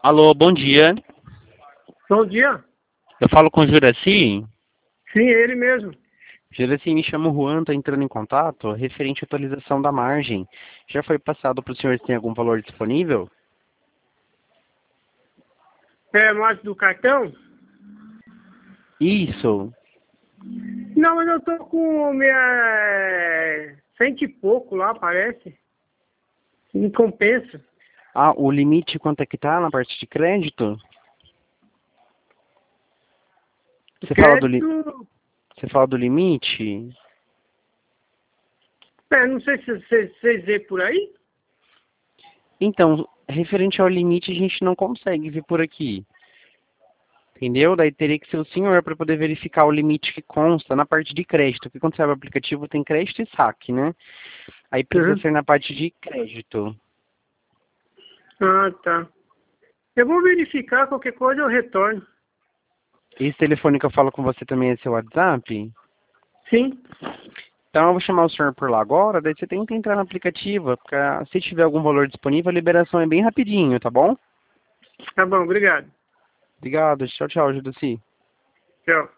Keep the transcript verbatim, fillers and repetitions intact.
Alô, bom dia. Bom dia. Eu falo com o Juraci. Sim, é ele mesmo. Juraci, me chamo Juan, estou entrando em contato referente à atualização da margem. Já foi passado para o senhor se tem algum valor disponível? É mais do cartão? Isso. Não, mas eu tô com minha cento e pouco lá, parece. Me compensa. Ah, o limite quanto é que tá na parte de crédito? Você fala do, li... Crédito, Você fala do limite? é, não sei se vocês vocês vê por aí. Então, referente ao limite, a gente não consegue ver por aqui. Entendeu? Daí teria que ser o senhor para poder verificar o limite que consta na parte de crédito. Porque quando você abre o aplicativo tem crédito e saque, né? Aí precisa Uhum. ser na parte de crédito. Ah, tá. Eu vou verificar, qualquer coisa eu retorno. Esse telefone que eu falo com você também é seu WhatsApp? Sim. Então eu vou chamar o senhor por lá agora, daí você tenta entrar no aplicativo, porque ah, se tiver algum valor disponível, a liberação é bem rapidinho, tá bom? Tá bom, obrigado. Obrigado, tchau, tchau, Judici. Tchau.